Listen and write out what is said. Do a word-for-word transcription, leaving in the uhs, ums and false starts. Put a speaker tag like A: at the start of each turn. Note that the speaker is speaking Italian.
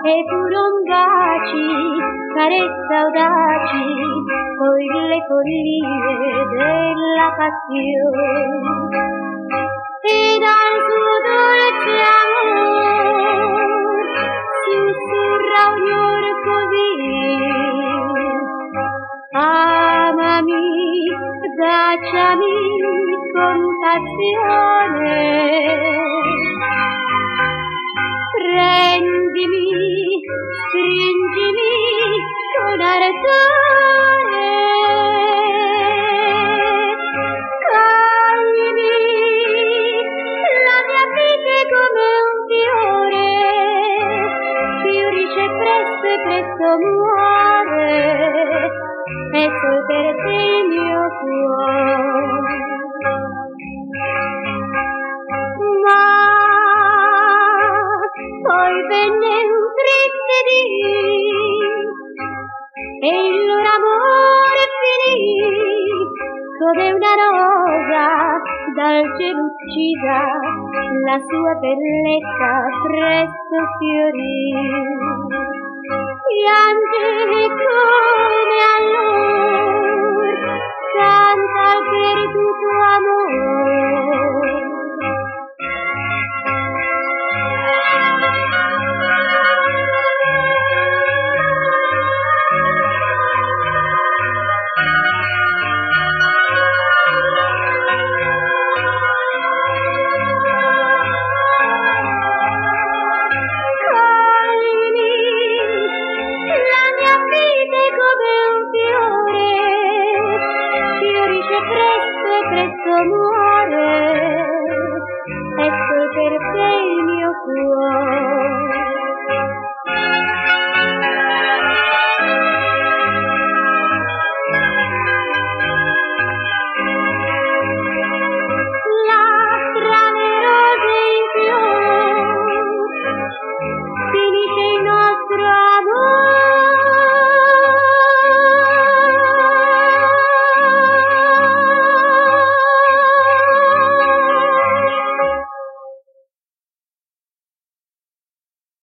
A: e furon baci, carezze audaci, poi le follie della passione. E dal suo dolce amor sussurra ognor così: amami, baciami con passione, prendimi, stringimi con ardore, coglimi la mia vita come un fiore, fiorisce presto e presto muore, e solo per te il mio cuore. Ma poi venne un triste dì e il loro amore finì, come una rosa dal cielo uccisa, la sua bellezza presto fiorì. Piange come allora, canta il perduto amore,